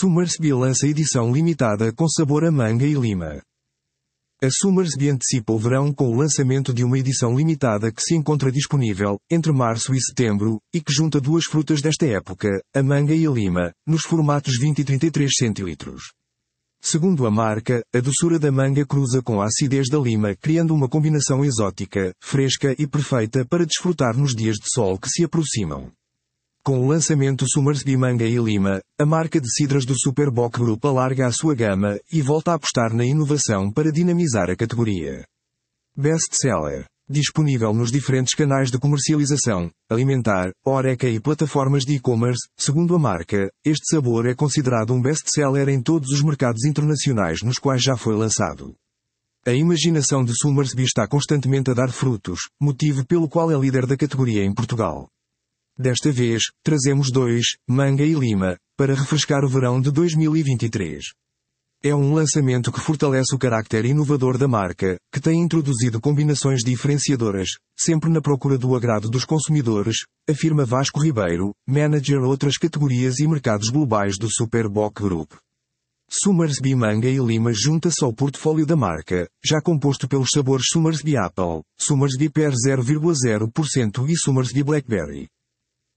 Somersby lança edição limitada com sabor a manga e lima. A Somersby antecipa o verão com o lançamento de uma edição limitada que se encontra disponível, entre março e setembro, e que junta duas frutas desta época, a manga e a lima, nos formatos 20 e 33 centilitros. Segundo a marca, a doçura da manga cruza com a acidez da lima, criando uma combinação exótica, fresca e perfeita para desfrutar nos dias de sol que se aproximam. Com o lançamento Somersby Manga e Lima, a marca de cidras do Super Bock Group alarga a sua gama e volta a apostar na inovação para dinamizar a categoria. Best-seller. Disponível nos diferentes canais de comercialização, alimentar, Horeca e plataformas de e-commerce, segundo a marca, este sabor é considerado um best-seller em todos os mercados internacionais nos quais já foi lançado. A imaginação de Somersby está constantemente a dar frutos, motivo pelo qual é líder da categoria em Portugal. Desta vez, trazemos dois, manga e lima, para refrescar o verão de 2023. É um lançamento que fortalece o carácter inovador da marca, que tem introduzido combinações diferenciadoras, sempre na procura do agrado dos consumidores, afirma Vasco Ribeiro, manager outras categorias e mercados globais do Super Bock Group. Somersby Manga e Lima junta-se ao portfólio da marca, já composto pelos sabores Somersby Apple, Somersby Pear 0,0% e Somersby Blackberry.